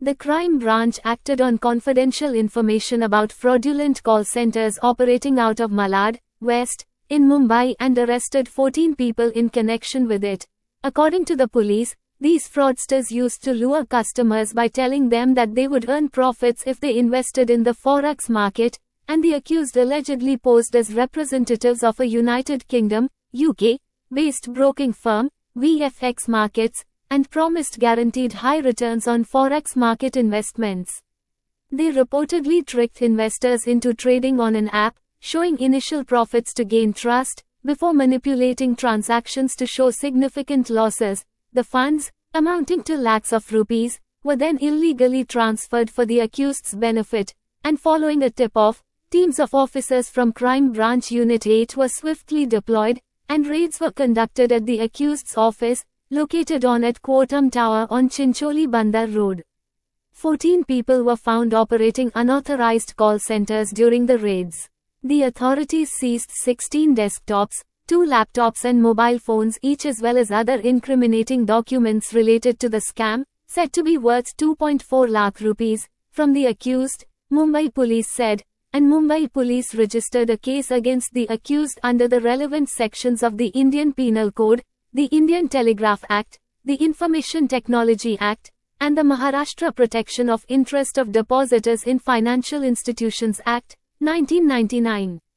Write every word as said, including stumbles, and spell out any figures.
The crime branch acted on confidential information about fraudulent call centers operating out of Malad, West, in Mumbai and arrested fourteen people in connection with it. According to the police, these fraudsters used to lure customers by telling them that they would earn profits if they invested in the forex market, and the accused allegedly posed as representatives of a United Kingdom, U K, based broking firm, V F X Markets, and promised guaranteed high returns on forex market investments. They reportedly tricked investors into trading on an app, showing initial profits to gain trust, before manipulating transactions to show significant losses. The funds, amounting to lakhs of rupees, were then illegally transferred for the accused's benefit, and following a tip-off, teams of officers from Crime Branch Unit eight were swiftly deployed, and raids were conducted at the accused's office, located on at Quotum Tower on Chincholi Bandar Road. fourteen people were found operating unauthorized call centers during the raids. The authorities seized sixteen desktops, two laptops and mobile phones each, as well as other incriminating documents related to the scam, said to be worth two point four lakh rupees, from the accused, Mumbai police said, and Mumbai police registered a case against the accused under the relevant sections of the Indian Penal Code, the Indian Telegraph Act, the Information Technology Act, and the Maharashtra Protection of Interest of Depositors in Financial Institutions Act, nineteen ninety-nine.